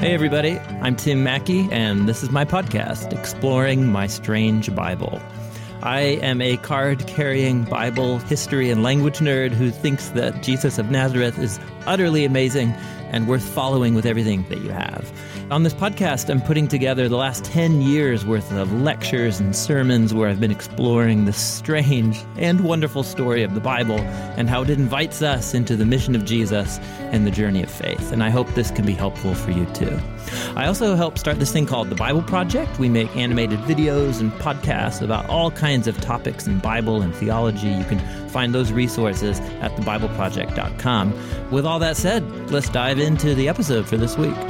Hey everybody, I'm Tim Mackey, and this is my podcast, Exploring My Strange Bible. I am a card-carrying Bible history and language nerd who thinks that Jesus of Nazareth is utterly amazing and worth following with everything that you have. On this podcast, I'm putting together the last 10 years worth of lectures and sermons where I've been exploring the strange and wonderful story of the Bible and how it invites us into the mission of Jesus and the journey of faith. And I hope this can be helpful for you too. I also help start this thing called The Bible Project. We make animated videos and podcasts about all kinds of topics in Bible and theology. You can find those resources at thebibleproject.com. With all that said, let's dive into the episode for this week.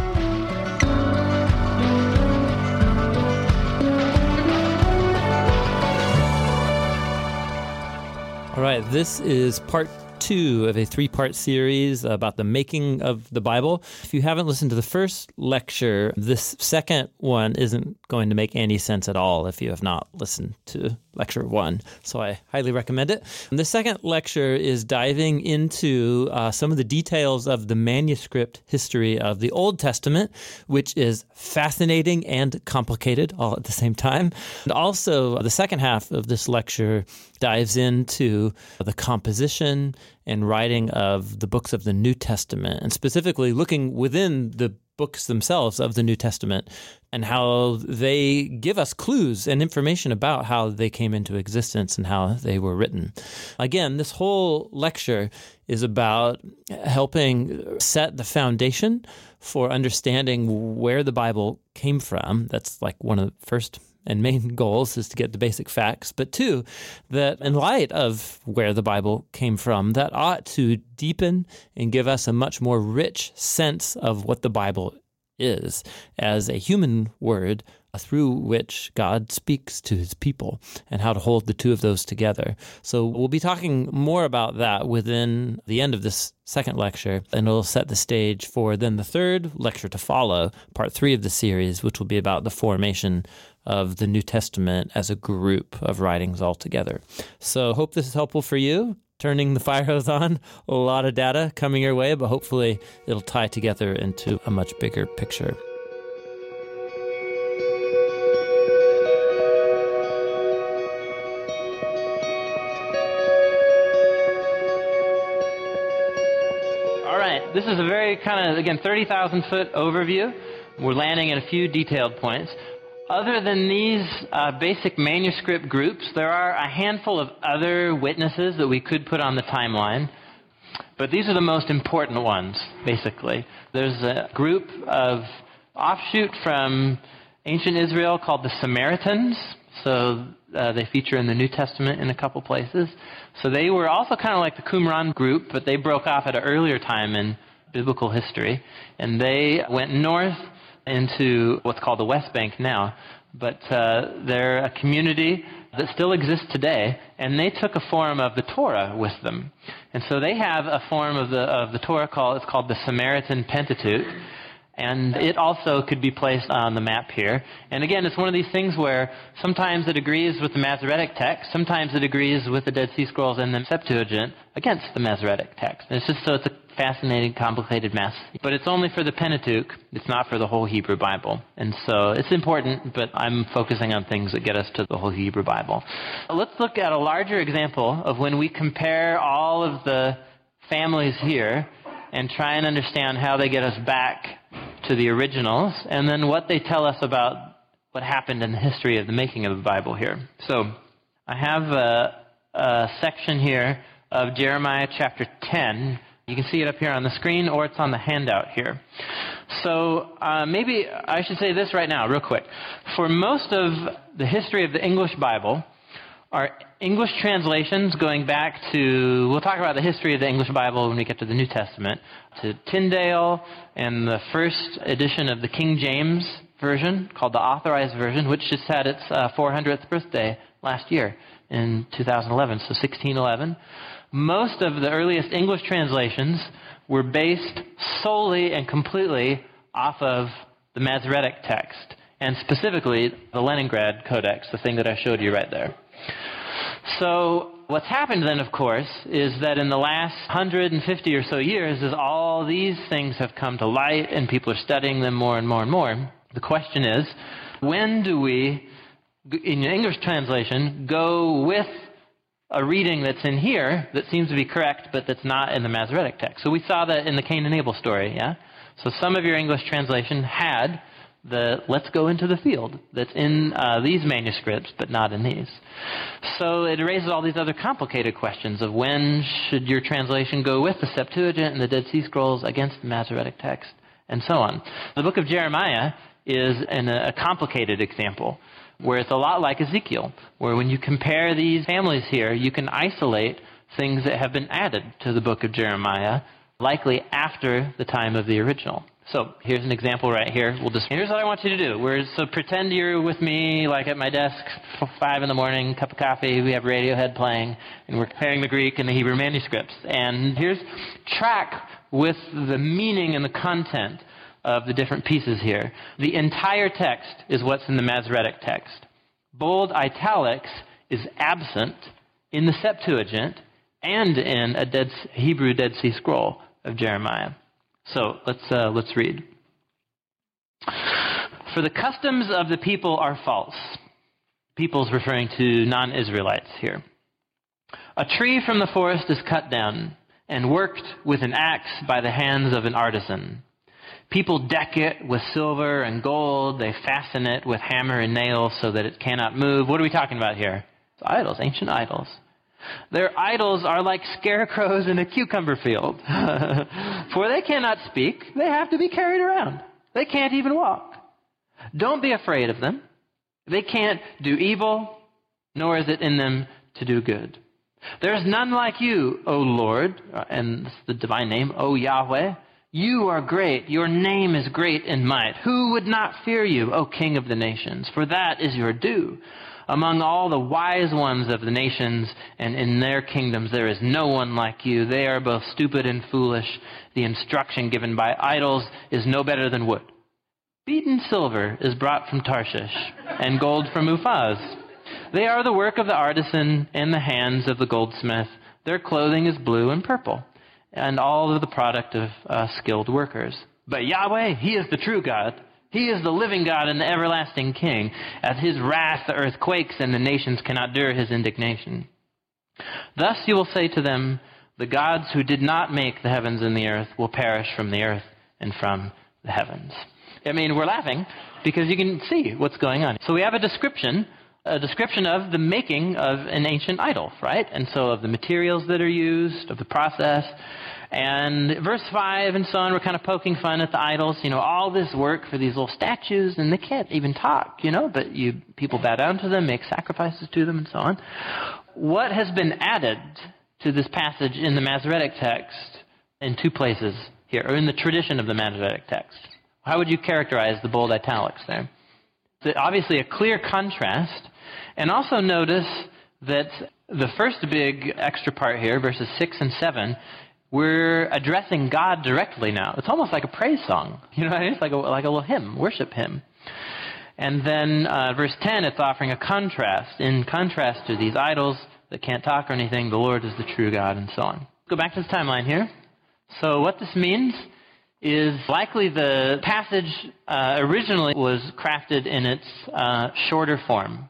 All right, this is part 2 of a 3-part series about the making of the Bible. If you haven't listened to the first lecture, this second one isn't going to make any sense at all if you have not listened to lecture 1. So I highly recommend it. And the second lecture is diving into some of the details of the manuscript history of the Old Testament, which is fascinating and complicated all at the same time. And also, the second half of this lecture dives into the composition and writing of the books of the New Testament, and specifically looking within the books themselves of the New Testament and how they give us clues and information about how they came into existence and how they were written. Again, this whole lecture is about helping set the foundation for understanding where the Bible came from. That's like one of the first and main goals is to get the basic facts, but 2, that in light of where the Bible came from, that ought to deepen and give us a much more rich sense of what the Bible is as a human word through which God speaks to his people and how to hold the two of those together. So we'll be talking more about that within the end of this second lecture, and it'll set the stage for then the third lecture to follow, part 3 of the series, which will be about the formation of the New Testament as a group of writings altogether. So hope this is helpful for you. Turning the fire hose on, a lot of data coming your way, but hopefully it'll tie together into a much bigger picture. All right, this is a very kind of, again, 30,000-foot overview. We're landing at a few detailed points. Other than these basic manuscript groups, there are a handful of other witnesses that we could put on the timeline, but these are the most important ones, basically. There's a group of offshoot from ancient Israel called the Samaritans, so they feature in the New Testament in a couple places. So they were also kind of like the Qumran group, but they broke off at an earlier time in biblical history, and they went north into what's called the West Bank now, but they're a community that still exists today, and they took a form of the Torah with them. And so they have a form of the Torah it's called the Samaritan Pentateuch, and it also could be placed on the map here. And again, it's one of these things where sometimes it agrees with the Masoretic text, sometimes it agrees with the Dead Sea Scrolls and the Septuagint against the Masoretic text. And it's just so it's a fascinating, complicated mess. But it's only for the Pentateuch. It's not for the whole Hebrew Bible. And so it's important, but I'm focusing on things that get us to the whole Hebrew Bible. Let's look at a larger example of when we compare all of the families here and try and understand how they get us back to the originals, and then what they tell us about what happened in the history of the making of the Bible here. So I have a section here of Jeremiah chapter 10. You can see it up here on the screen, or it's on the handout here. So maybe I should say this right now, real quick. For most of the history of the English Bible, our English translations going back to, we'll talk about the history of the English Bible when we get to the New Testament, to Tyndale and the first edition of the King James Version, called the Authorized Version, which just had its 400th birthday last year in 2011, so 1611. Most of the earliest English translations were based solely and completely off of the Masoretic text, and specifically the Leningrad Codex, the thing that I showed you right there. So what's happened then, of course, is that in the last 150 or so years, as all these things have come to light and people are studying them more and more and more, the question is, when do we, in the English translation, go with a reading that's in here that seems to be correct, but that's not in the Masoretic text? So we saw that in the Cain and Abel story, yeah? So some of your English translation had the let's go into the field that's in these manuscripts, but not in these. So it raises all these other complicated questions of when should your translation go with the Septuagint and the Dead Sea Scrolls against the Masoretic text, and so on. The book of Jeremiah is a complicated example, where it's a lot like Ezekiel, where when you compare these families here, you can isolate things that have been added to the book of Jeremiah, likely after the time of the original. So here's an example right here. Here's what I want you to do. So pretend you're with me, like at my desk, 5 in the morning, cup of coffee, we have Radiohead playing, and we're comparing the Greek and the Hebrew manuscripts. And here's track with the meaning and the content of the different pieces here. The entire text is what's in the Masoretic text. Bold italics is absent in the Septuagint and in a Hebrew Dead Sea Scroll of Jeremiah. So let's read. For the customs of the people are false. People's referring to non-Israelites here. A tree from the forest is cut down and worked with an axe by the hands of an artisan. People deck it with silver and gold. They fasten it with hammer and nails so that it cannot move. What are we talking about here? It's idols, ancient idols. Their idols are like scarecrows in a cucumber field. For they cannot speak. They have to be carried around. They can't even walk. Don't be afraid of them. They can't do evil, nor is it in them to do good. There is none like you, O Lord, and the divine name, O Yahweh. You are great. Your name is great in might. Who would not fear you, O King of the nations? For that is your due. Among all the wise ones of the nations and in their kingdoms, there is no one like you. They are both stupid and foolish. The instruction given by idols is no better than wood. Beaten silver is brought from Tarshish, and gold from Uphaz. They are the work of the artisan and the hands of the goldsmith. Their clothing is blue and purple, and all of the product of skilled workers. But Yahweh, He is the true God. He is the living God and the everlasting King. At His wrath the earth quakes, and the nations cannot endure His indignation. Thus you will say to them, the gods who did not make the heavens and the earth will perish from the earth and from the heavens. I mean, we're laughing because you can see what's going on. So we have a description of the making of an ancient idol, right? And so of the materials that are used, of the process. And verse 5 and so on, we're kind of poking fun at the idols. You know, all this work for these little statues, and they can't even talk, you know, but people bow down to them, make sacrifices to them, and so on. What has been added to this passage in the Masoretic text in 2 places here, or in the tradition of the Masoretic text? How would you characterize the bold italics there? It's obviously a clear contrast. And also notice that the first big extra part here, verses 6 and 7, we're addressing God directly now. It's almost like a praise song. You know, it's like a little hymn, worship hymn. And then verse 10, it's offering a contrast. In contrast to these idols that can't talk or anything, the Lord is the true God, and so on. Go back to the timeline here. So what this means is likely the passage originally was crafted in its shorter form.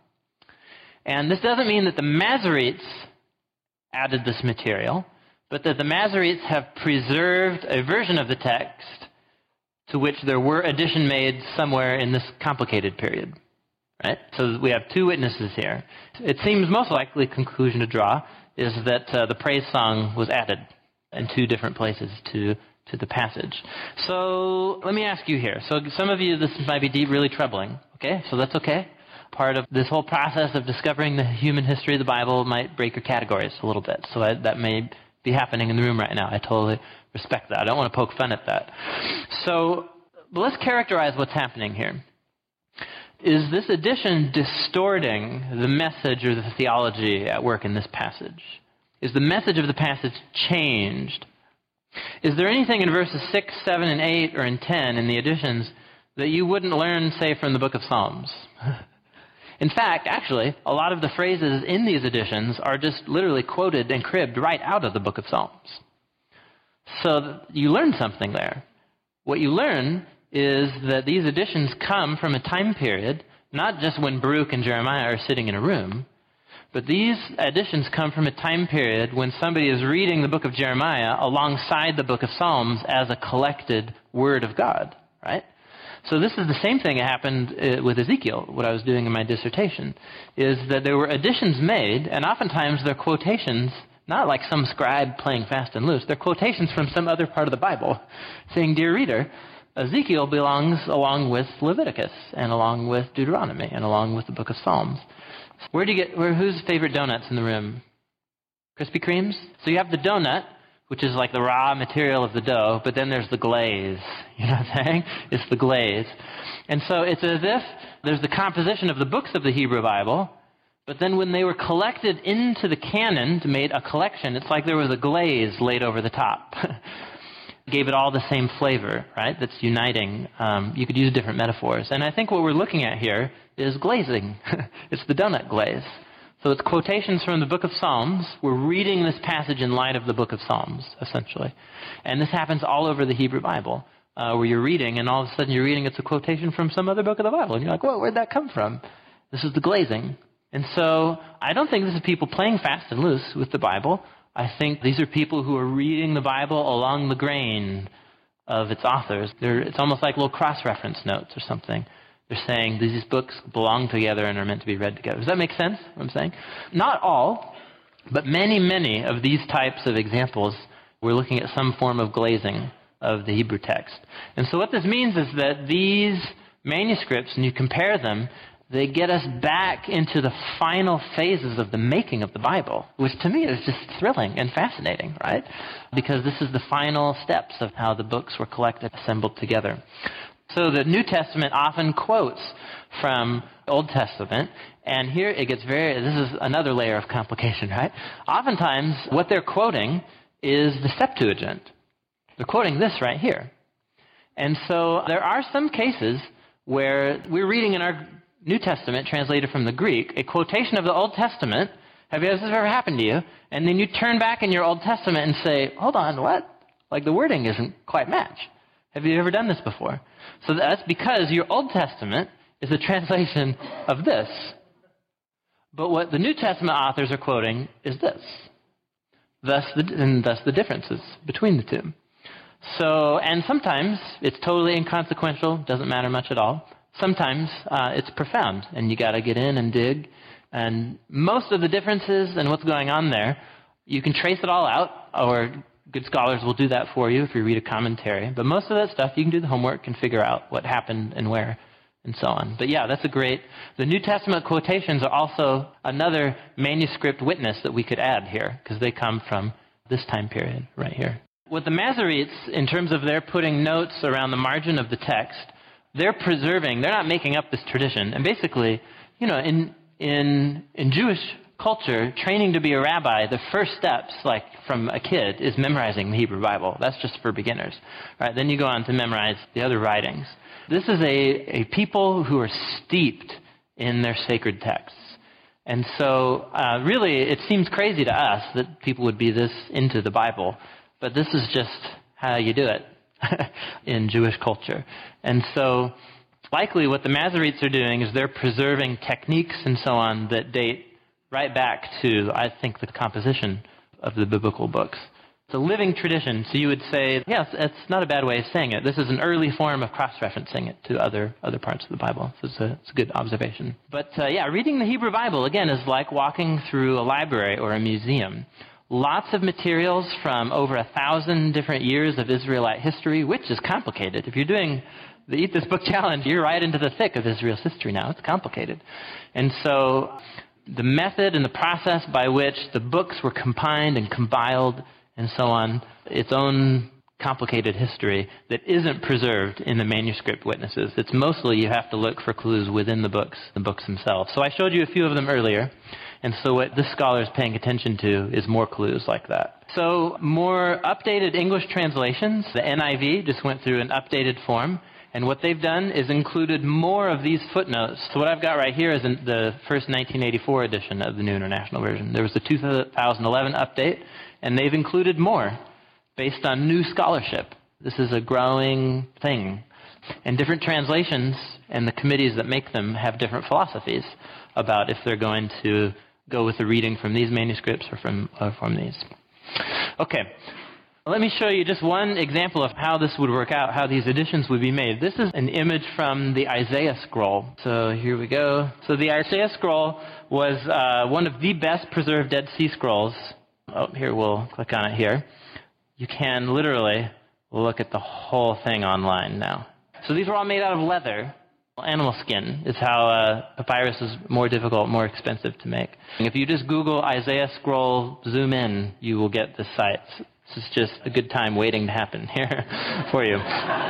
And this doesn't mean that the Masoretes added this material, but that the Masoretes have preserved a version of the text to which there were addition made somewhere in this complicated period. Right? So we have 2 witnesses here. It seems most likely conclusion to draw is that the praise song was added in 2 different places to the passage. So let me ask you here. So some of you, this might be really troubling. Okay? So that's okay. Part of this whole process of discovering the human history of the Bible might break your categories a little bit. So that may be happening in the room right now. I totally respect that. I don't want to poke fun at that. So let's characterize what's happening here. Is this addition distorting the message or the theology at work in this passage? Is the message of the passage changed? Is there anything in verses 6, 7, and 8, or in 10 in the additions that you wouldn't learn, say, from the book of Psalms? In fact, actually, a lot of the phrases in these editions are just literally quoted and cribbed right out of the book of Psalms. So you learn something there. What you learn is that these editions come from a time period, not just when Baruch and Jeremiah are sitting in a room, but these editions come from a time period when somebody is reading the book of Jeremiah alongside the book of Psalms as a collected word of God, right? So this is the same thing that happened with Ezekiel, what I was doing in my dissertation, is that there were additions made, and oftentimes they're quotations, not like some scribe playing fast and loose, they're quotations from some other part of the Bible, saying, dear reader, Ezekiel belongs along with Leviticus, and along with Deuteronomy, and along with the book of Psalms. Whose favorite donuts in the room? Krispy Kreme's? So you have the donut, which is like the raw material of the dough, but then there's the glaze. You know what I'm saying? It's the glaze. And so it's as if there's the composition of the books of the Hebrew Bible, but then when they were collected into the canon to make a collection, it's like there was a glaze laid over the top. Gave it all the same flavor, right? That's uniting. You could use different metaphors. And I think what we're looking at here is glazing. It's the donut glaze. So it's quotations from the book of Psalms. We're reading this passage in light of the book of Psalms, essentially. And this happens all over the Hebrew Bible, where you're reading, and all of a sudden you're reading it's a quotation from some other book of the Bible. And you're like, whoa, where'd that come from? This is the glazing. And so I don't think this is people playing fast and loose with the Bible. I think these are people who are reading the Bible along the grain of its authors. It's almost like little cross-reference notes or something. They're saying these books belong together and are meant to be read together. Does that make sense, what I'm saying? Not all, but many, many of these types of examples, we're looking at some form of glazing of the Hebrew text. And so what this means is that these manuscripts, when you compare them, they get us back into the final phases of the making of the Bible, which to me is just thrilling and fascinating, right? Because this is the final steps of how the books were collected, assembled together. So the New Testament often quotes from the Old Testament, and here it gets this is another layer of complication, right? Oftentimes, what they're quoting is the Septuagint. They're quoting this right here. And so there are some cases where we're reading in our New Testament, translated from the Greek, a quotation of the Old Testament. Has this ever happened to you? And then you turn back in your Old Testament and say, hold on, what? Like the wording isn't quite match. Have you ever done this before? So that's because your Old Testament is a translation of this. But what the New Testament authors are quoting is this. Thus the differences between the two. So, and sometimes it's totally inconsequential, doesn't matter much at all. Sometimes it's profound, and you got to get in and dig. And most of the differences and what's going on there, you can trace it all out, or good scholars will do that for you if you read a commentary. But most of that stuff, you can do the homework and figure out what happened and where and so on. But yeah, that's the New Testament quotations are also another manuscript witness that we could add here, because they come from this time period right here. With the Masoretes, in terms of their putting notes around the margin of the text, they're not making up this tradition. And basically, you know, in Jewish culture, training to be a rabbi, the first steps, like from a kid, is memorizing the Hebrew Bible. That's just for beginners. Right? Then you go on to memorize the other writings. This is a people who are steeped in their sacred texts. And so, really, it seems crazy to us that people would be this into the Bible. But this is just how you do it in Jewish culture. And so likely what the Masoretes are doing is they're preserving techniques and so on that date right back to, I think, the composition of the biblical books. It's a living tradition, so you would say, yes, it's not a bad way of saying it. This is an early form of cross-referencing it to other parts of the Bible. So it's a good observation. But yeah, reading the Hebrew Bible, again, is like walking through a library or a museum. Lots of materials from over 1,000 different years of Israelite history, which is complicated. If you're doing the Eat This Book Challenge, you're right into the thick of Israel's history now. It's complicated. And so the method and the process by which the books were combined and compiled and so on, its own complicated history that isn't preserved in the manuscript witnesses. It's mostly you have to look for clues within the books themselves. So I showed you a few of them earlier. And so what this scholar is paying attention to is more clues like that. So more updated English translations. The NIV just went through an updated form. And what they've done is included more of these footnotes. So what I've got right here is the first 1984 edition of the New International Version. There was the 2011 update, and they've included more based on new scholarship. This is a growing thing. And different translations and the committees that make them have different philosophies about if they're going to go with the reading from these manuscripts or from these. Okay, let me show you just one example of how this would work out, how these additions would be made. This is an image from the Isaiah scroll. So here we go. So the Isaiah scroll was one of the best preserved Dead Sea Scrolls. Oh, here, we'll click on it here. You can literally look at the whole thing online now. So these were all made out of leather. Animal skin is how papyrus is more difficult, more expensive to make. And if you just Google Isaiah scroll zoom in, you will get this site. This is just a good time waiting to happen here for you.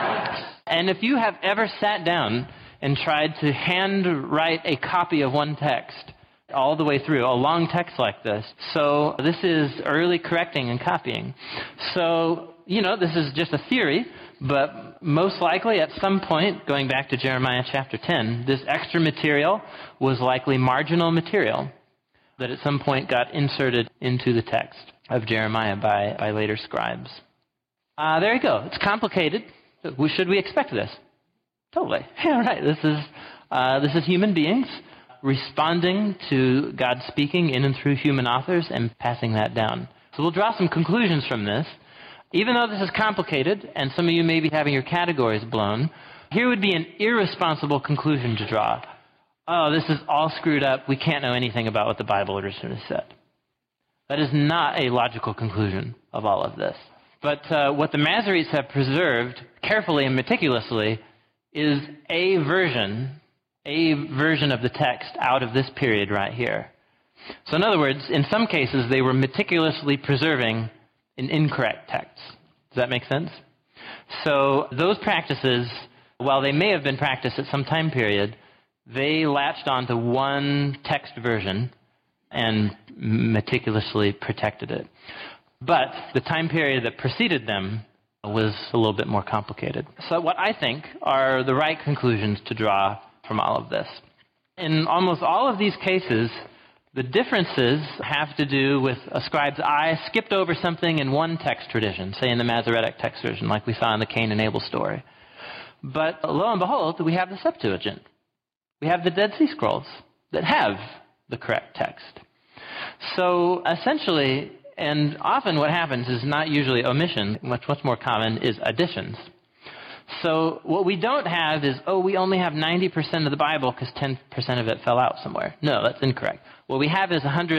And if you have ever sat down and tried to hand write a copy of one text all the way through, a long text like this, so this is early correcting and copying. So, this is just a theory, but most likely at some point, going back to Jeremiah chapter 10, this extra material was likely marginal material that at some point got inserted into the text of Jeremiah by later scribes. There you go. It's complicated. Should we expect this? Totally. Yeah, right. This is human beings responding to God speaking in and through human authors and passing that down. So we'll draw some conclusions from this. Even though this is complicated, and some of you may be having your categories blown, here would be an irresponsible conclusion to draw. Oh, this is all screwed up. We can't know anything about what the Bible originally said. That is not a logical conclusion of all of this. But what the Masoretes have preserved carefully and meticulously is a version of the text out of this period right here. So in other words, in some cases, they were meticulously preserving an incorrect text. Does that make sense? So those practices, while they may have been practiced at some time period, they latched onto one text version and meticulously protected it. But the time period that preceded them was a little bit more complicated. So what I think are the right conclusions to draw from all of this. In almost all of these cases, the differences have to do with a scribe's eye skipped over something in one text tradition, say in the Masoretic text version, like we saw in the Cain and Abel story. But lo and behold, we have the Septuagint. We have the Dead Sea Scrolls that have the correct text. So essentially, and often what happens is not usually omission, much more common is additions. So what we don't have is, we only have 90% of the Bible because 10% of it fell out somewhere. No, that's incorrect. What we have is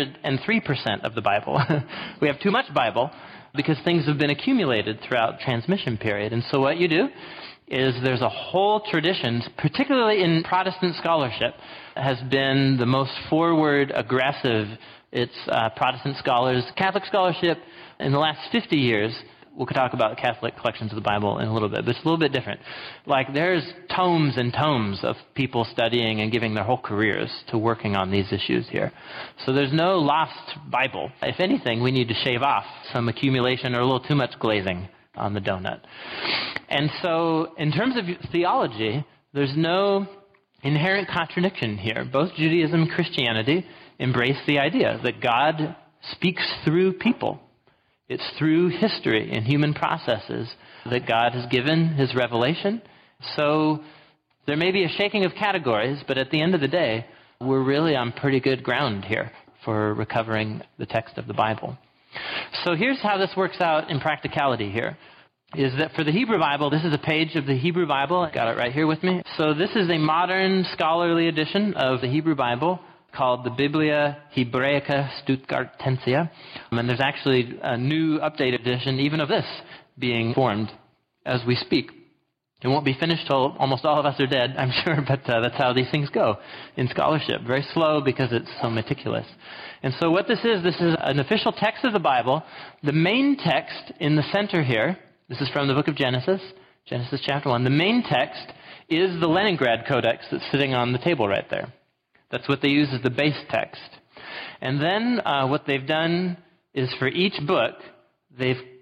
103% of the Bible. We have too much Bible because things have been accumulated throughout transmission period. And so what you do is there's a whole tradition, particularly in Protestant scholarship, has been the most forward, aggressive. It's Protestant scholars, Catholic scholarship in the last 50 years. We could talk about Catholic collections of the Bible in a little bit, but it's a little bit different. Like there's tomes and tomes of people studying and giving their whole careers to working on these issues here. So there's no lost Bible. If anything, we need to shave off some accumulation or a little too much glazing on the donut. And so in terms of theology, there's no inherent contradiction here. Both Judaism and Christianity embrace the idea that God speaks through people. It's through history and human processes that God has given his revelation. So there may be a shaking of categories, but at the end of the day, we're really on pretty good ground here for recovering the text of the Bible. So here's how this works out in practicality here, is that for the Hebrew Bible, this is a page of the Hebrew Bible. I got it right here with me. So this is a modern scholarly edition of the Hebrew Bible called the Biblia Hebraica Stuttgartensia. And there's actually a new updated edition even of this being formed as we speak. It won't be finished till almost all of us are dead, I'm sure, but that's how these things go in scholarship. Very slow because it's so meticulous. And so what this is an official text of the Bible. The main text in the center here, this is from the book of Genesis chapter 1. The main text is the Leningrad Codex that's sitting on the table right there. That's what they use as the base text. And then what they've done is for each book, they've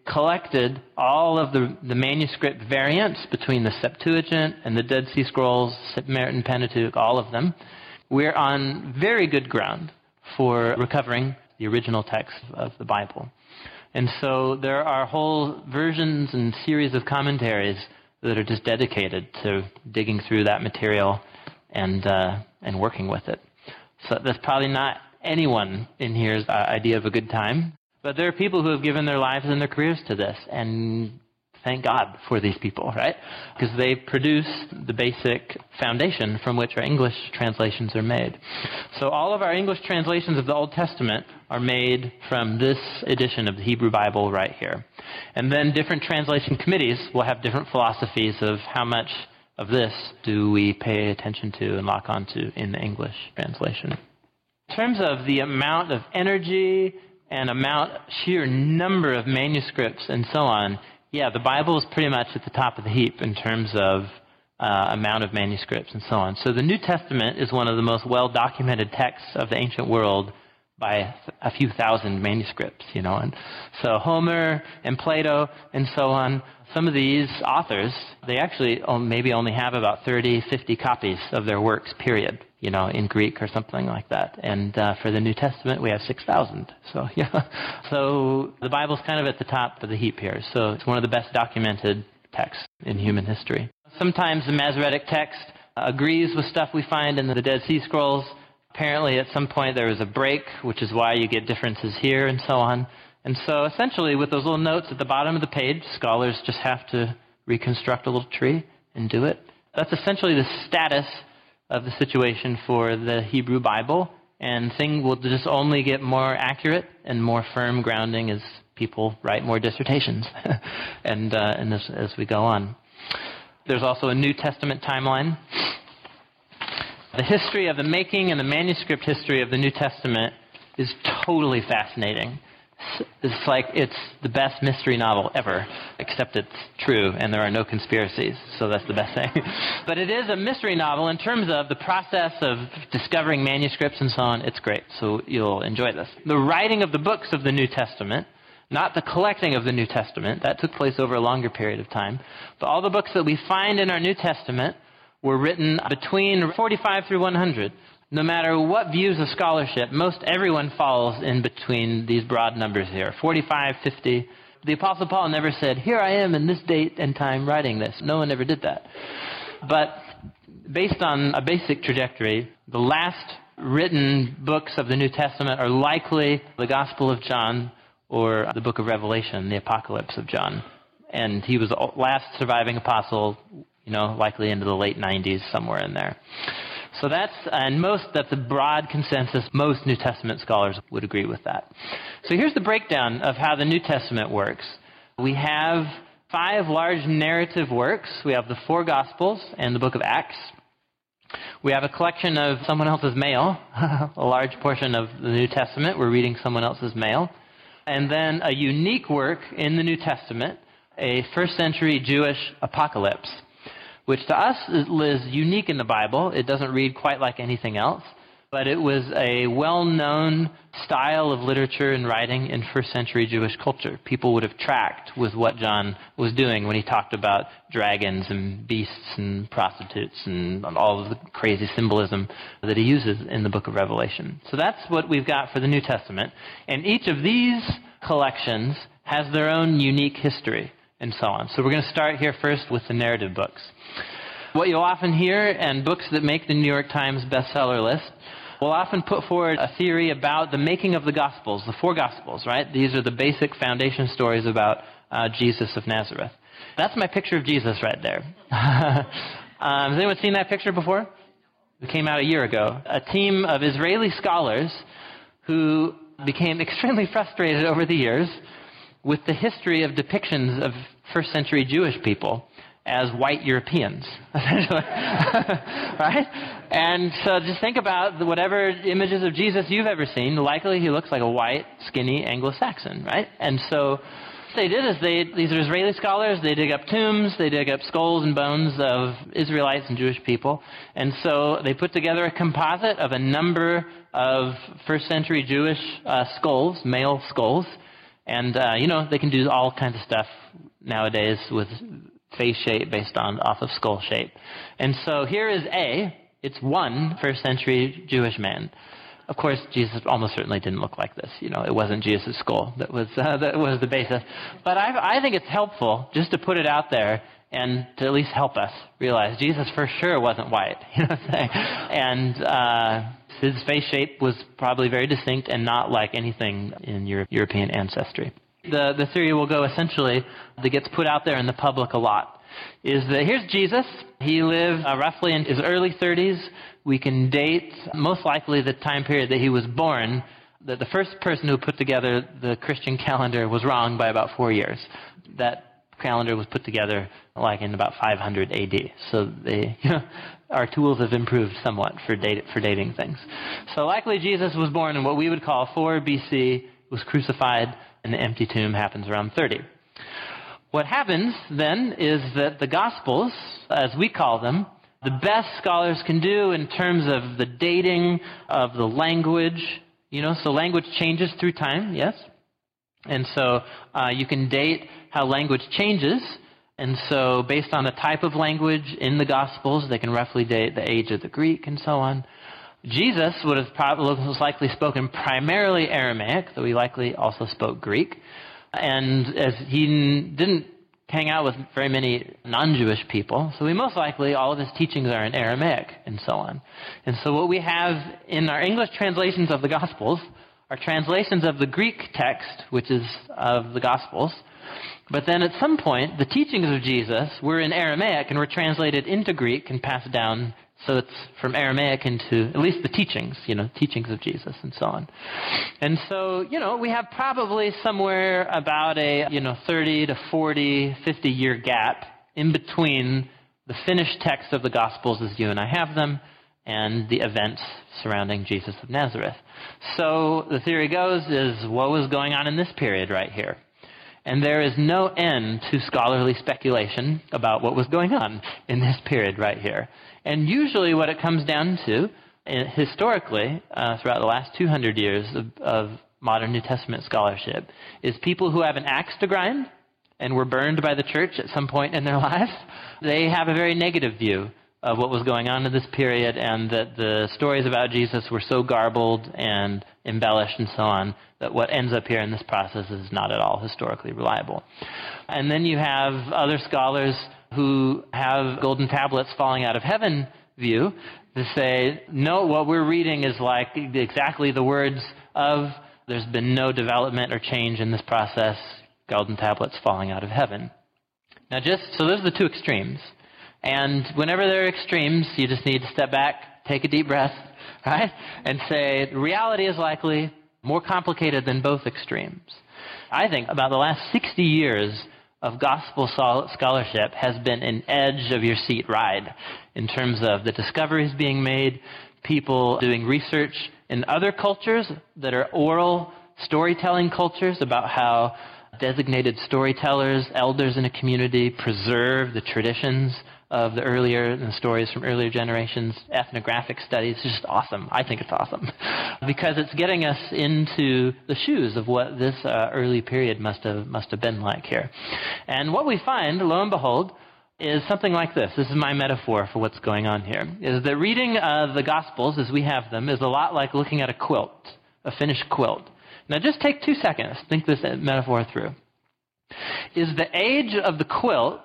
collected all of the manuscript variants between the Septuagint and the Dead Sea Scrolls, Samaritan Pentateuch, all of them. We're on very good ground for recovering the original text of the Bible. And so there are whole versions and series of commentaries that are just dedicated to digging through that material and working with it. So that's probably not anyone in here's idea of a good time. But there are people who have given their lives and their careers to this, and thank God for these people, right? Because they produce the basic foundation from which our English translations are made. So all of our English translations of the Old Testament are made from this edition of the Hebrew Bible right here. And then different translation committees will have different philosophies of how much of this do we pay attention to and lock onto in the English translation. In terms of the amount of energy and sheer number of manuscripts and so on, yeah, the Bible is pretty much at the top of the heap in terms of amount of manuscripts and so on. So the New Testament is one of the most well-documented texts of the ancient world by a few thousand manuscripts, and so Homer and Plato and so on, some of these authors, they actually maybe only have about 30, 50 copies of their works, period, in Greek or something like that. And for the New Testament, we have 6,000. So, yeah. So the Bible's kind of at the top of the heap here. So it's one of the best documented texts in human history. Sometimes the Masoretic text agrees with stuff we find in the Dead Sea Scrolls. Apparently, at some point, there was a break, which is why you get differences here and so on. And so, essentially, with those little notes at the bottom of the page, scholars just have to reconstruct a little tree and do it. That's essentially the status of the situation for the Hebrew Bible, and things will just only get more accurate and more firm grounding as people write more dissertations and as we go on. There's also a New Testament timeline. The history of the making and the manuscript history of the New Testament is totally fascinating. It's like it's the best mystery novel ever, except it's true and there are no conspiracies, so that's the best thing. But it is a mystery novel in terms of the process of discovering manuscripts and so on. It's great, so you'll enjoy this. The writing of the books of the New Testament, not the collecting of the New Testament, that took place over a longer period of time, but all the books that we find in our New Testament were written between 45 through 100. No matter what views of scholarship, most everyone falls in between these broad numbers here, 45, 50. The Apostle Paul never said, here I am in this date and time writing this. No one ever did that. But based on a basic trajectory, the last written books of the New Testament are likely the Gospel of John or the book of Revelation, the Apocalypse of John. And he was the last surviving apostle, likely into the late 90s, somewhere in there. So that's a broad consensus. Most New Testament scholars would agree with that. So here's the breakdown of how the New Testament works. We have 5 large narrative works. We have the 4 Gospels and the book of Acts. We have a collection of someone else's mail, a large portion of the New Testament. We're reading someone else's mail. And then a unique work in the New Testament, a first century Jewish apocalypse, which to us is unique in the Bible. It doesn't read quite like anything else, but it was a well-known style of literature and writing in first century Jewish culture. People would have tracked with what John was doing when he talked about dragons and beasts and prostitutes and all of the crazy symbolism that he uses in the book of Revelation. So that's what we've got for the New Testament. And each of these collections has their own unique history and so on. So we're going to start here first with the narrative books. What you'll often hear, and books that make the New York Times bestseller list, will often put forward a theory about the making of the Gospels, the 4 Gospels, right? These are the basic foundation stories about Jesus of Nazareth. That's my picture of Jesus right there. Has anyone seen that picture before? It came out a year ago. A team of Israeli scholars who became extremely frustrated over the years with the history of depictions of first century Jewish people as white Europeans, essentially. Right? And so just think about whatever images of Jesus you've ever seen. Likely he looks like a white, skinny Anglo-Saxon, right? And so what they did is these are Israeli scholars, they dig up tombs, they dig up skulls and bones of Israelites and Jewish people. And so they put together a composite of a number of first century Jewish skulls, male skulls, And, they can do all kinds of stuff nowadays with face shape based off of skull shape. And so here is A. It's one first-century Jewish man. Of course, Jesus almost certainly didn't look like this. It wasn't Jesus' skull that was the basis. But I think it's helpful just to put it out there and to at least help us realize Jesus for sure wasn't white. You know what I'm saying? And his face shape was probably very distinct and not like anything in European ancestry. The theory will go essentially that gets put out there in the public a lot is that here's Jesus. He lived roughly in his early 30s. We can date most likely the time period that he was born. That the first person who put together the Christian calendar was wrong by about 4 years. That calendar was put together like in about 500 AD. So our tools have improved somewhat for dating things. So likely Jesus was born in what we would call 4 BC, was crucified, and the empty tomb happens around 30. What happens then is that the Gospels, as we call them, the best scholars can do in terms of the dating of the language, so language changes through time, yes? And so you can date how language changes. And so based on the type of language in the Gospels, they can roughly date the age of the Greek and so on. Jesus would have probably most likely spoken primarily Aramaic, though he likely also spoke Greek. And as he didn't hang out with very many non-Jewish people, so most likely all of his teachings are in Aramaic and so on. And so what we have in our English translations of the Gospels are translations of the Greek text, which is of the Gospels. But then at some point, the teachings of Jesus were in Aramaic and were translated into Greek and passed down. So it's from Aramaic into at least the teachings, teachings of Jesus and so on. And so, we have probably somewhere about a, 30 to 40, 50-year gap in between the finished text of the Gospels as you and I have them and the events surrounding Jesus of Nazareth. So the theory goes is what was going on in this period right here. And there is no end to scholarly speculation about what was going on in this period right here. And usually what it comes down to, historically, throughout the last 200 years of modern New Testament scholarship, is people who have an axe to grind and were burned by the church at some point in their lives. They have a very negative view of what was going on in this period, and that the stories about Jesus were so garbled and embellished and so on, that what ends up here in this process is not at all historically reliable. And then you have other scholars who have golden tablets falling out of heaven view to say, no, what we're reading is like exactly the words of, there's been no development or change in this process, golden tablets falling out of heaven. Now so those are the two extremes. And whenever there are extremes, you just need to step back, take a deep breath, right? And say, reality is likely more complicated than both extremes. I think about the last 60 years of gospel scholarship has been an edge-of-your-seat ride in terms of the discoveries being made, people doing research in other cultures that are oral storytelling cultures about how designated storytellers, elders in a community preserve the traditions of the stories from earlier generations, ethnographic studies. It's just awesome. I think it's awesome because it's getting us into the shoes of what this early period must have been like here. And what we find, lo and behold, is something like this. This is my metaphor for what's going on here. Is that reading the Gospels as we have them is a lot like looking at a quilt, a finished quilt. Now just take 2 seconds. Think this metaphor through. Is the age of the quilt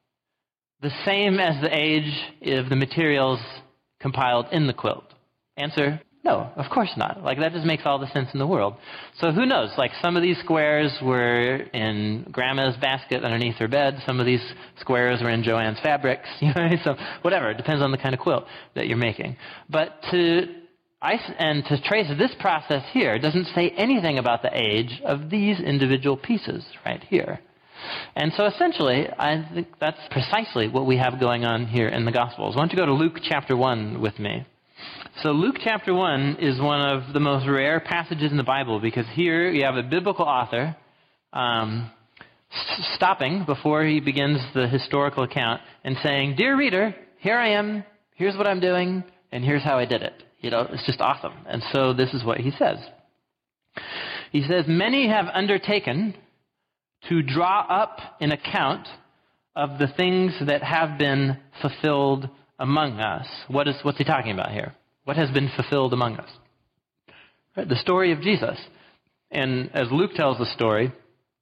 the same as the age of the materials compiled in the quilt? Answer, no, of course not. Like, that just makes all the sense in the world. So who knows? Like, some of these squares were in Grandma's basket underneath her bed. Some of these squares were in Joanne's fabrics. So whatever. It depends on the kind of quilt that you're making. But to trace this process here doesn't say anything about the age of these individual pieces right here. And so essentially, I think that's precisely what we have going on here in the Gospels. Why don't you go to Luke chapter 1 with me? So Luke chapter 1 is one of the most rare passages in the Bible because here you have a biblical author stopping before he begins the historical account and saying, "Dear reader, here I am, here's what I'm doing, and here's how I did it." It's just awesome. And so this is what he says. He says, many have undertaken to draw up an account of the things that have been fulfilled among us. What's he talking about here? What has been fulfilled among us? Right, the story of Jesus. And as Luke tells the story,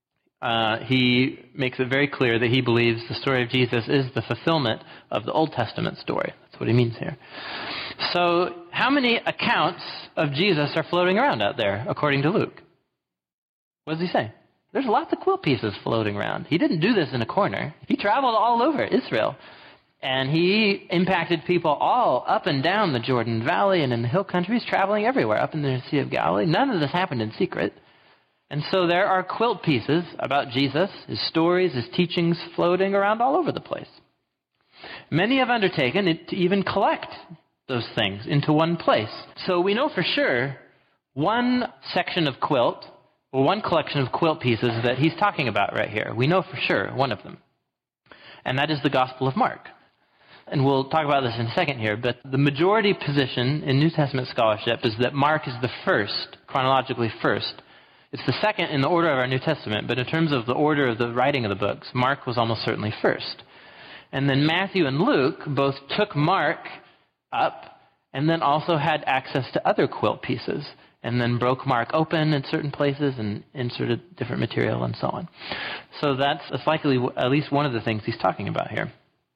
he makes it very clear that he believes the story of Jesus is the fulfillment of the Old Testament story. That's what he means here. So how many accounts of Jesus are floating around out there, according to Luke? What does he say? There's lots of quilt pieces floating around. He didn't do this in a corner. He traveled all over Israel. And he impacted people all up and down the Jordan Valley and in the hill countries, traveling everywhere, up in the Sea of Galilee. None of this happened in secret. And so there are quilt pieces about Jesus, his stories, his teachings floating around all over the place. Many have undertaken to even collect those things into one place. So we know for sure one section of quilt, or one collection of quilt pieces that he's talking about right here. We know for sure one of them. And that is the Gospel of Mark. And we'll talk about this in a second here, but the majority position in New Testament scholarship is that Mark is the first, chronologically first. It's the second in the order of our New Testament, but in terms of the order of the writing of the books, Mark was almost certainly first. And then Matthew and Luke both took Mark up and then also had access to other quilt pieces and then broke Mark open in certain places and inserted different material and so on. So that's likely at least one of the things he's talking about here.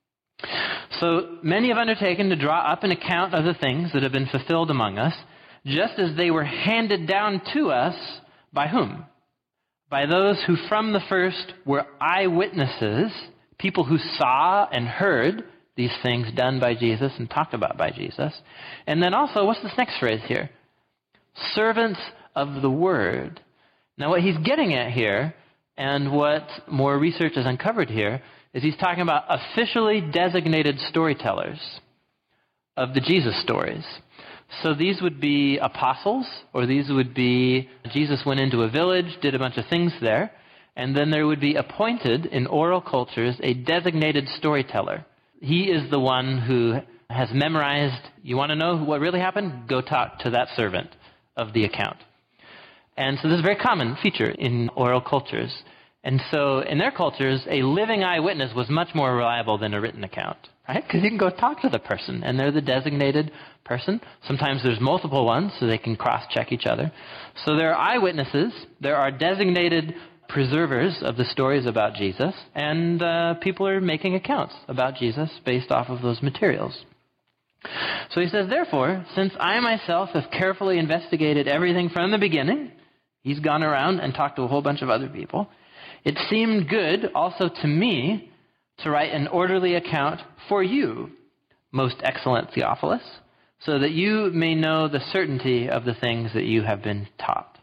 So many have undertaken to draw up an account of the things that have been fulfilled among us, just as they were handed down to us by whom? By those who from the first were eyewitnesses, people who saw and heard these things done by Jesus and talked about by Jesus. And then also, what's this next phrase here? Servants of the word. Now what he's getting at here, and what more research has uncovered here, is he's talking about officially designated storytellers of the Jesus stories. So these would be apostles, or these would be Jesus went into a village, did a bunch of things there, and then there would be appointed in oral cultures a designated storyteller. He is the one who has memorized, you want to know what really happened? Go talk to that servant of the account. And so this is a very common feature in oral cultures. And so in their cultures, a living eyewitness was much more reliable than a written account, right? Because you can go talk to the person, and they're the designated person. Sometimes there's multiple ones, so they can cross-check each other. So there are eyewitnesses, there are designated preservers of the stories about Jesus, and people are making accounts about Jesus based off of those materials. So he says, therefore, since I myself have carefully investigated everything from the beginning, he's gone around and talked to a whole bunch of other people, it seemed good also to me to write an orderly account for you, most excellent Theophilus, so that you may know the certainty of the things that you have been taught.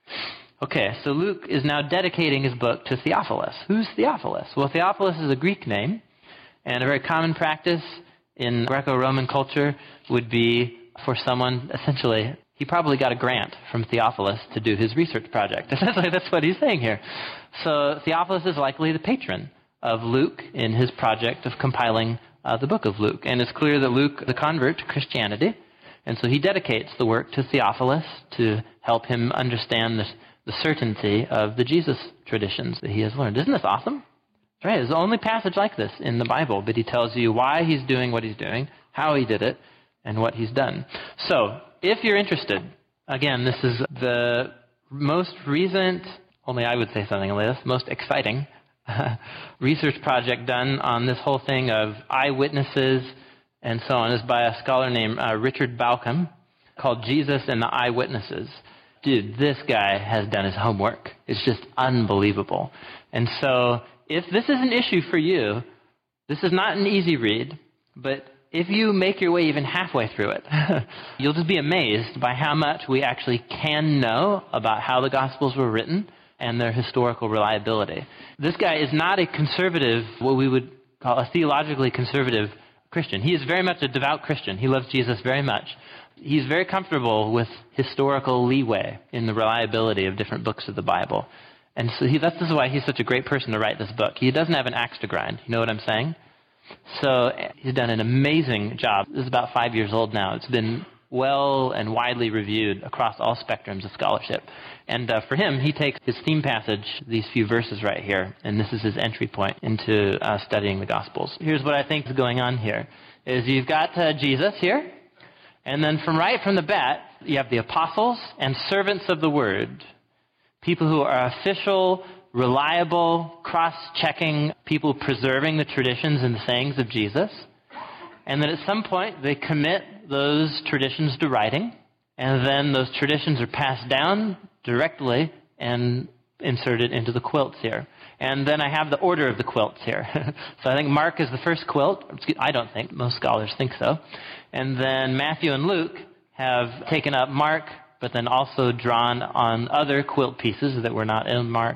Okay, so Luke is now dedicating his book to Theophilus. Who's Theophilus? Well, Theophilus is a Greek name, and a very common practice in Greco-Roman culture would be for someone, essentially, he probably got a grant from Theophilus to do his research project. Essentially, that's what he's saying here. So Theophilus is likely the patron of Luke in his project of compiling the book of Luke. And it's clear that Luke is a convert to Christianity, and so he dedicates the work to Theophilus to help him understand the certainty of the Jesus traditions that he has learned. Isn't this awesome? Right, there's the only passage like this in the Bible, but he tells you why he's doing what he's doing, how he did it, and what he's done. So, if you're interested, again, this is the most recent, only I would say something like this, most exciting research project done on this whole thing of eyewitnesses and so on. Is by a scholar named Richard Bauckham, called Jesus and the Eyewitnesses. Dude, this guy has done his homework. It's just unbelievable. And so, if this is an issue for you, this is not an easy read, but if you make your way even halfway through it, you'll just be amazed by how much we actually can know about how the Gospels were written and their historical reliability. This guy is not a conservative, what we would call a theologically conservative Christian. He is very much a devout Christian. He loves Jesus very much. He's very comfortable with historical leeway in the reliability of different books of the Bible. And so this is why he's such a great person to write this book. He doesn't have an axe to grind. You know what I'm saying? So he's done an amazing job. This is about 5 years old now. It's been well and widely reviewed across all spectrums of scholarship. And for him, he takes his theme passage, these few verses right here, and this is his entry point into studying the Gospels. Here's what I think is going on here, is you've got Jesus here, and then right from the bat, you have the apostles and servants of the word, people who are official, reliable, cross-checking, people preserving the traditions and the sayings of Jesus. And then at some point, they commit those traditions to writing, and then those traditions are passed down directly and inserted into the quilts here. And then I have the order of the quilts here. So I think Mark is the first quilt. I don't think. Most scholars think so. And then Matthew and Luke have taken up Mark, but then also drawn on other quilt pieces that were not in Mark.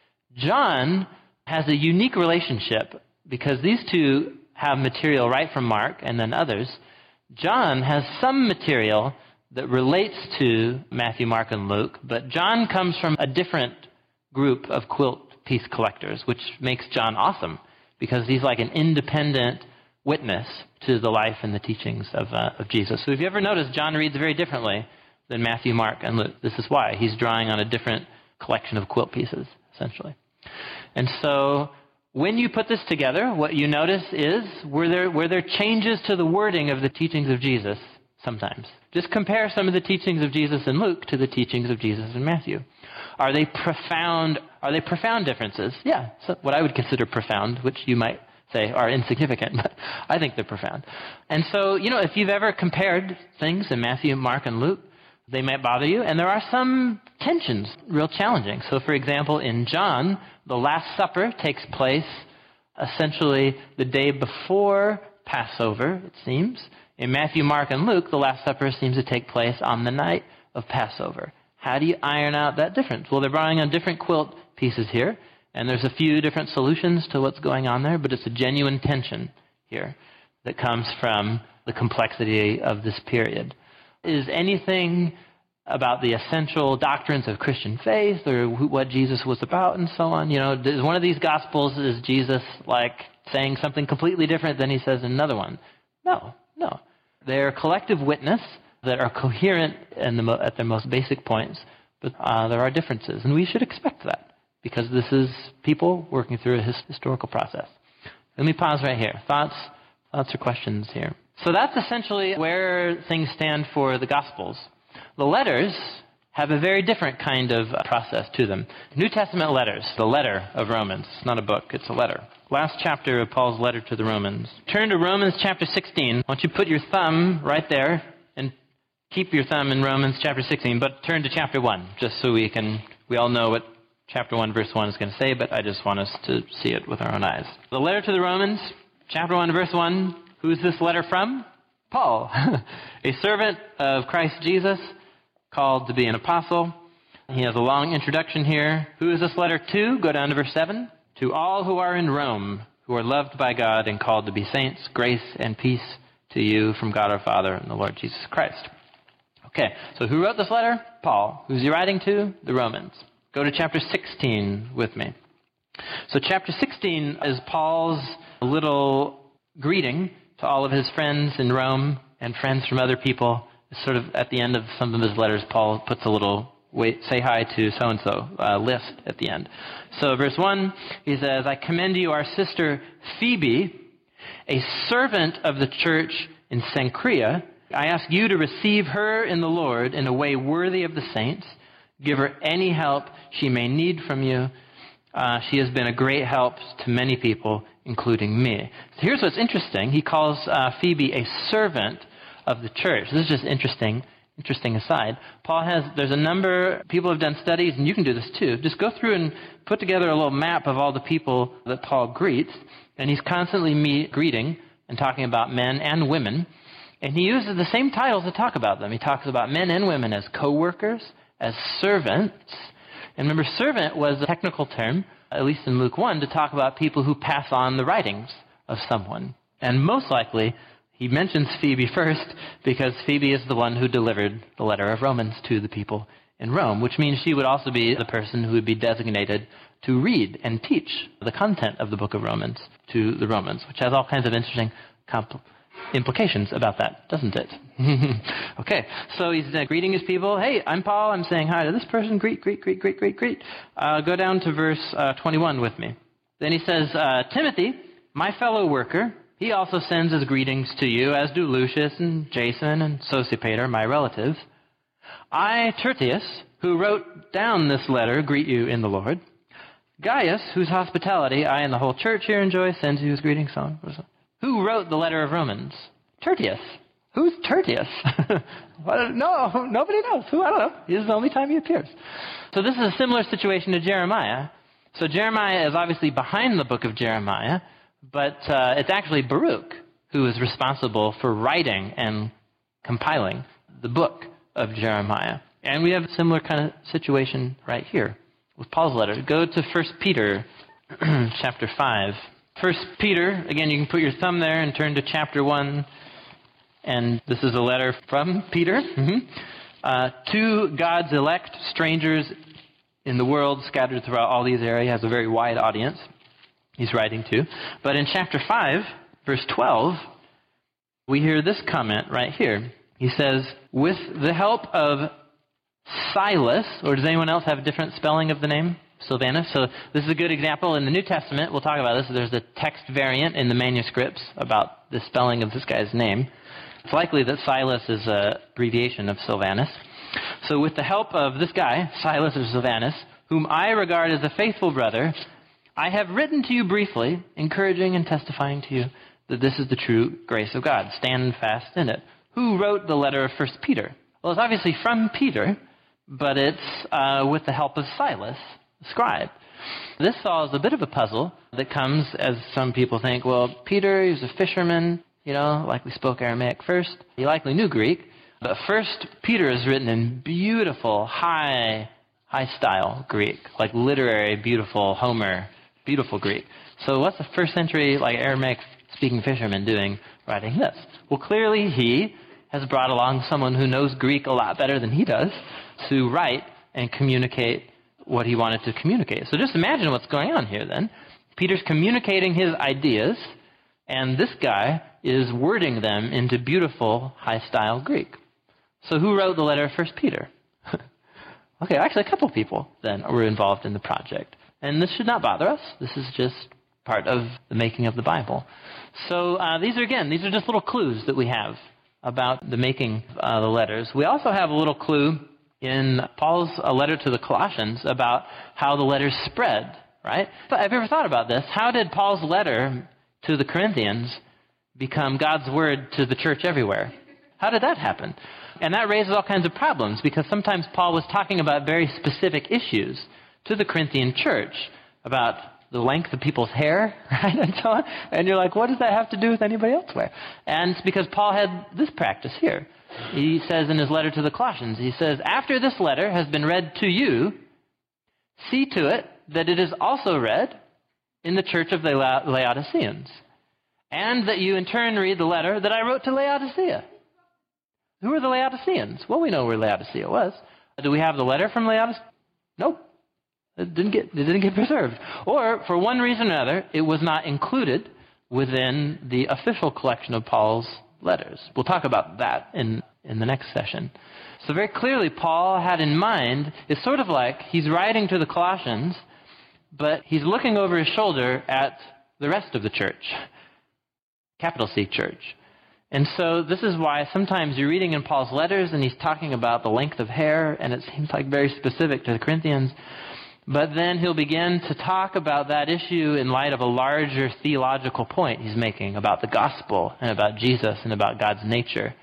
John has a unique relationship because these two have material right from Mark and then others. John has some material that relates to Matthew, Mark, and Luke, but John comes from a different group of quilt piece collectors, which makes John awesome because he's like an independent witness to the life and the teachings of Jesus. So if you ever notice, John reads very differently than Matthew, Mark, and Luke. This is why. He's drawing on a different collection of quilt pieces, essentially. And so when you put this together, what you notice is, were there changes to the wording of the teachings of Jesus sometimes? Just compare some of the teachings of Jesus in Luke to the teachings of Jesus in Matthew. Are they profound differences? Yeah, so what I would consider profound, which you might say are insignificant, but I think they're profound. And so, if you've ever compared things in Matthew, Mark, and Luke, they might bother you, and there are some tensions, real challenging. So, for example, in John, the Last Supper takes place essentially the day before Passover, it seems. In Matthew, Mark, and Luke, the Last Supper seems to take place on the night of Passover. How do you iron out that difference? Well, they're drawing on different quilt pieces here, and there's a few different solutions to what's going on there, but it's a genuine tension here that comes from the complexity of this period. Is anything about the essential doctrines of Christian faith or what Jesus was about and so on? Is one of these Gospels, is Jesus saying something completely different than he says in another one? No. They're collective witness that are coherent at their most basic points, but there are differences, and we should expect that because this is people working through a historical process. Let me pause right here. Thoughts or questions here? So that's essentially where things stand for the Gospels. The letters have a very different kind of process to them. New Testament letters, the letter of Romans. It's not a book, it's a letter. Last chapter of Paul's letter to the Romans. Turn to Romans chapter 16. I want you to put your thumb right there and keep your thumb in Romans chapter 16, but turn to chapter 1, just so we all know what chapter 1, verse 1 is going to say, but I just want us to see it with our own eyes. The letter to the Romans, chapter 1, verse 1. Who's this letter from? Paul, a servant of Christ Jesus, called to be an apostle. He has a long introduction here. Who is this letter to? Go down to verse 7. To all who are in Rome, who are loved by God and called to be saints, grace and peace to you from God our Father and the Lord Jesus Christ. Okay, so who wrote this letter? Paul. Who's he writing to? The Romans. Go to chapter 16 with me. So chapter 16 is Paul's little greeting to all of his friends in Rome and friends from other people. It's sort of at the end of some of his letters, Paul puts a little say hi to so-and-so list at the end. So verse 1, he says, I commend to you our sister Phoebe, a servant of the church in Cenchrea. I ask you to receive her in the Lord in a way worthy of the saints. Give her any help she may need from you. She has been a great help to many people, including me. So here's what's interesting. He calls Phoebe a servant of the church. This is just interesting aside. There's a number, people have done studies, and you can do this too. Just go through and put together a little map of all the people that Paul greets, and he's constantly greeting and talking about men and women, and he uses the same titles to talk about them. He talks about men and women as co-workers, as servants. And remember, servant was a technical term, at least in Luke 1, to talk about people who pass on the writings of someone. And most likely, he mentions Phoebe first because Phoebe is the one who delivered the letter of Romans to the people in Rome, which means she would also be the person who would be designated to read and teach the content of the book of Romans to the Romans, which has all kinds of interesting implications about that, doesn't it? Okay, so he's greeting his people. Hey, I'm Paul. I'm saying hi to this person. Greet. Go down to verse 21 with me. Then he says, Timothy, my fellow worker, he also sends his greetings to you, as do Lucius and Jason and Sosipater, my relatives. I, Tertius, who wrote down this letter, greet you in the Lord. Gaius, whose hospitality I and the whole church here enjoy, sends you his greetings. Who wrote the letter of Romans? Tertius. Who's Tertius? No, nobody knows. Who? I don't know. This is the only time he appears. So this is a similar situation to Jeremiah. So Jeremiah is obviously behind the book of Jeremiah, but it's actually Baruch who is responsible for writing and compiling the book of Jeremiah. And we have a similar kind of situation right here with Paul's letter. Go to 1 Peter chapter 5. 1 Peter, again, you can put your thumb there and turn to chapter 1. And this is a letter from Peter to God's elect strangers in the world scattered throughout all these areas. He has a very wide audience he's writing to. But in chapter 5, verse 12, we hear this comment right here. He says, with the help of Silas, or does anyone else have a different spelling of the name? Silvanus. So this is a good example. In the New Testament, we'll talk about this. There's a text variant in the manuscripts about the spelling of this guy's name. It's likely that Silas is an abbreviation of Silvanus. So with the help of this guy, Silas or Silvanus, whom I regard as a faithful brother, I have written to you briefly, encouraging and testifying to you that this is the true grace of God. Stand fast in it. Who wrote the letter of 1 Peter? Well, it's obviously from Peter, but it's with the help of Silas, the scribe. This solves a bit of a puzzle that comes as some people think, well, Peter, he was a fisherman, like we spoke Aramaic first. He likely knew Greek. But first, Peter is written in beautiful, high-style Greek, like literary, beautiful, Homer, beautiful Greek. So what's a first century, Aramaic-speaking fisherman doing writing this? Well, clearly he has brought along someone who knows Greek a lot better than he does to write and communicate what he wanted to communicate. So just imagine what's going on here then. Peter's communicating his ideas, and this guy is wording them into beautiful, high-style Greek. So who wrote the letter of 1 Peter? Okay, actually a couple people then were involved in the project. And this should not bother us. This is just part of the making of the Bible. So these are just little clues that we have about the making of the letters. We also have a little clue in Paul's letter to the Colossians about how the letters spread, right? Have you ever thought about this? How did Paul's letter to the Corinthians become God's word to the church everywhere? How did that happen? And that raises all kinds of problems, because sometimes Paul was talking about very specific issues to the Corinthian church, about the length of people's hair, right, and so on. And you're like, what does that have to do with anybody elsewhere? And it's because Paul had this practice here. He says in his letter to the Colossians, he says, after this letter has been read to you, see to it that it is also read in the church of the Laodiceans, and that you in turn read the letter that I wrote to Laodicea. Who are the Laodiceans? Well, we know where Laodicea was. Do we have the letter from Laodicea? Nope. It didn't get preserved. Or, for one reason or another, it was not included within the official collection of Paul's letters. We'll talk about that in the next session. So very clearly, Paul had in mind, it's sort of like he's writing to the Colossians, but he's looking over his shoulder at the rest of the church. Capital C church. And so this is why sometimes you're reading in Paul's letters and he's talking about the length of hair, and it seems like very specific to the Corinthians. But then he'll begin to talk about that issue in light of a larger theological point he's making about the gospel and about Jesus and about God's nature.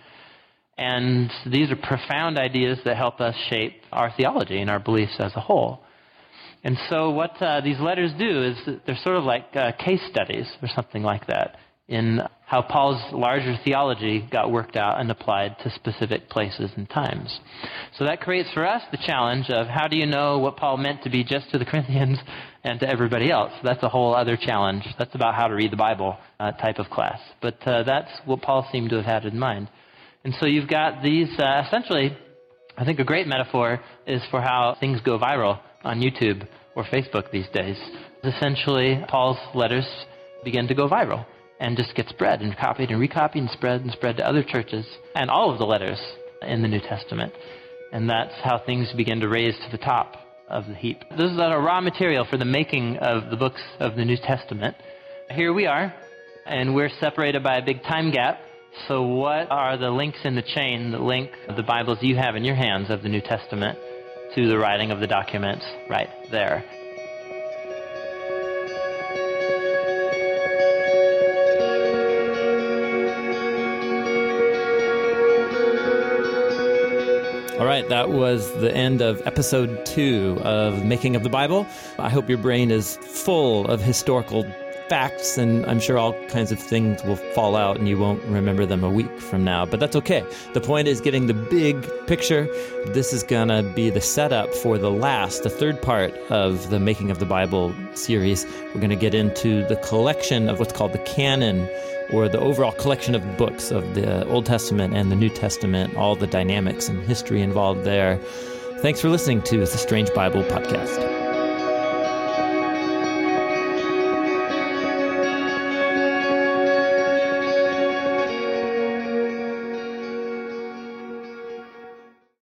And these are profound ideas that help us shape our theology and our beliefs as a whole. And so what these letters do is they're sort of like case studies or something like that in how Paul's larger theology got worked out and applied to specific places and times. So that creates for us the challenge of how do you know what Paul meant to be just to the Corinthians and to everybody else? That's a whole other challenge. That's about how to read the Bible type of class. But that's what Paul seemed to have had in mind. And so you've got these, essentially, I think a great metaphor is for how things go viral on YouTube or Facebook these days. Essentially, Paul's letters begin to go viral. and just get spread and copied and recopied and spread to other churches, and all of the letters in the New Testament. And that's how things begin to raise to the top of the heap. This is a raw material for the making of the books of the New Testament. Here we are, and we're separated by a big time gap. So what are the links in the chain that link the Bibles you have in your hands of the New Testament to the writing of the documents right there? All right, that was the end of episode 2 of Making of the Bible. I hope your brain is full of historical facts, and I'm sure all kinds of things will fall out and you won't remember them a week from now, but that's okay. The point is getting the big picture. This is going to be the setup for the third part of the Making of the Bible series. We're going to get into the collection of what's called the canon, or the overall collection of books of the Old Testament and the New Testament, all the dynamics and history involved there. Thanks for listening to the Strange Bible Podcast.